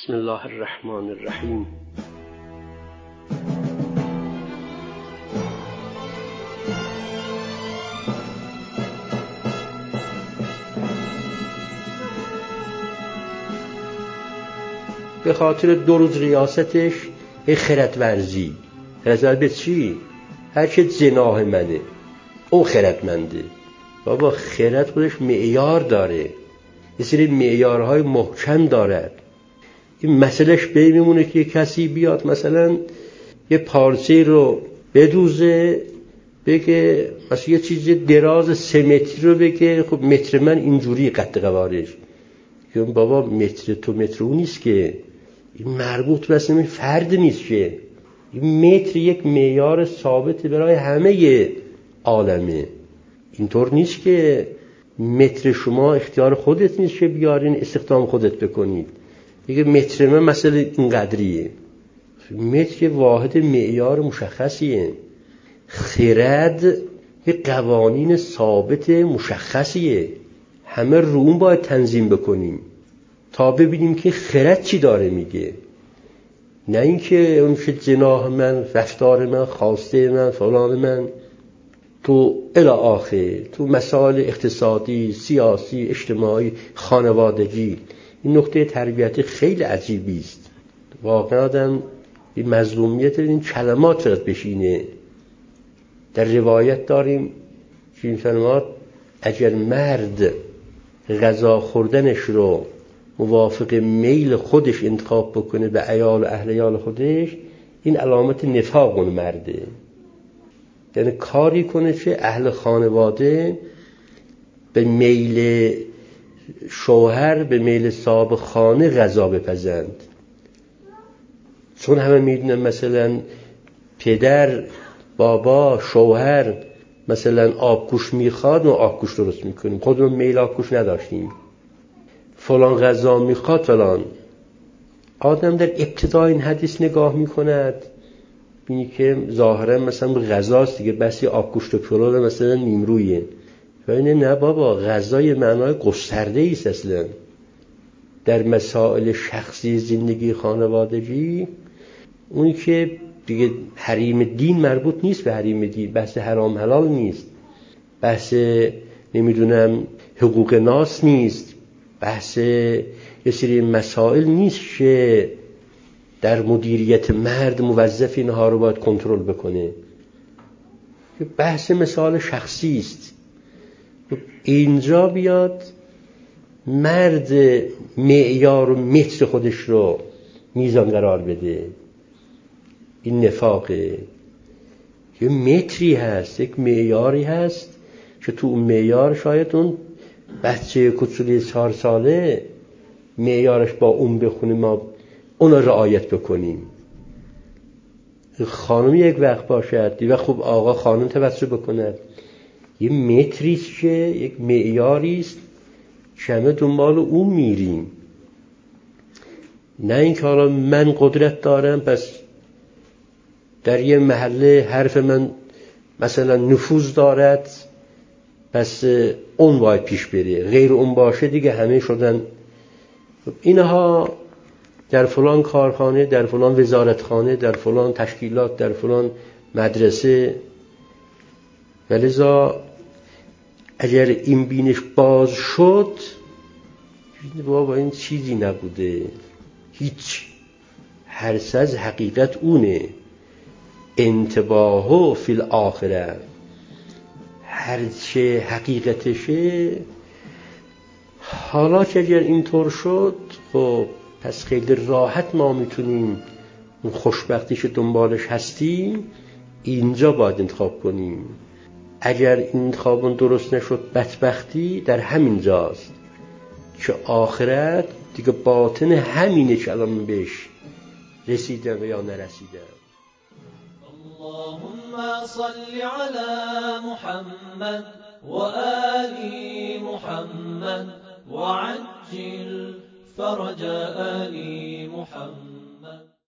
بسم الله الرحمن الرحیم. به خاطر 2 روز ریاستش یه خردورزی. خردورزی به چی؟ هر چه جناح منه اون خردمنده. بابا خرد خودش معیار داره، یه سری معیارهای محکم دارد. این مسئلهش میمونه که کسی بیاد مثلا یه پارچه رو بدوزه، بگه مثلا یه چیز دراز 3 متری رو بگه خب متر من اینجوری قد قوارش. بابا متر تو متر اون نیست که، این مربوط به اصلا فرد نیست که، این متر یک معیار ثابت برای همه عالمه. اینطور نیست که متر شما اختیار خودت نیست که بیارین استخدام خودت بکنید. دیگه متر من مثلا این قدریه. متر واحد معیار مشخصیه. خرد یه قوانین ثابت مشخصیه، همه رو اون باید تنظیم بکنیم تا ببینیم که خرد چی داره میگه، نه اینکه اون چه جناح من، رفتار من، خواسته من، فلان من. تو الی آخر تو مسائل اقتصادی، سیاسی، اجتماعی، خانوادگی، این نکته تربیتی خیلی عجیبی است. واقعا آدم این مظلومیت این کلمات رو بشینه. در روایت داریم که این فرماد اگر مرد غذا خوردنش رو موافق میل خودش انتخاب بکنه به عیال و اهل عیال خودش، این علامت نفاق اون مرده. یعنی کاری کنه که اهل خانواده به میل شوهر، به میل صاحب خانه غذا بپزند. چون همه میدونن مثلا پدر، بابا، شوهر مثلا آبگوش میخواد و آبگوش درست میکنیم، خودمون میل آبگوش نداشتیم. فلان غذا میخواد فلان. آدم در ابتدای این حدیث نگاه میکند، بینی که ظاهرا مثلا غذاست دیگه، بسی آبگوشت و پلو مثلا نیمرویه. ولی نه بابا، غذای معنای گسترده است. اصلا در مسائل شخصی زندگی خانوادگی اونی که دیگه حریم دین مربوط نیست به حریم دین، بحث حرام حلال نیست، بحث نمیدونم حقوق ناس نیست، بحث یه سری مسائل نیست که در مدیریت مرد موظف اینها رو باید کنترل بکنه. بحث مسائل شخصی است. اینجا بیاد مرد معیار و متر خودش رو میزان قرار بده، این نفاقه. یه متری هست، یک معیاری هست که تو اون معیار شاید اون بچه کوچولی 4 ساله معیارش با اون بخونه، ما اون رو رعایت بکنیم. خانم یک وقت باشد، دیگه خوب آقا خانم توسط بکند. یه متریست که یک معیاریست که همه دنبال اون میریم. نه اینکه حالا من قدرت دارم پس در یه محله حرف من مثلا نفوذ دارد پس اون باید پیش بره، غیر اون باشه دیگه همه شدن. اینها در فلان کارخانه، در فلان وزارتخانه، در فلان تشکیلات، در فلان مدرسه. ولذا اگر این بینش باز شد، بابا این چیزی نبوده، هیچ. هر از حقیقت اونه، انتباهو فی الاخره. هرچه حقیقتشه. حالا که اگر اینطور شد، خب پس خیلی راحت ما میتونیم اون خوشبختیش دنبالش هستیم اینجا باید انتخاب کنیم. اگر این انتخابون درست نشد، بدبختی در همین جاست که آخرت دیگه باطن همینه که الان بهش رسیدم و یا نرسیدم. اللهم صل على محمد وآل محمد وعجل فرج آل محمد.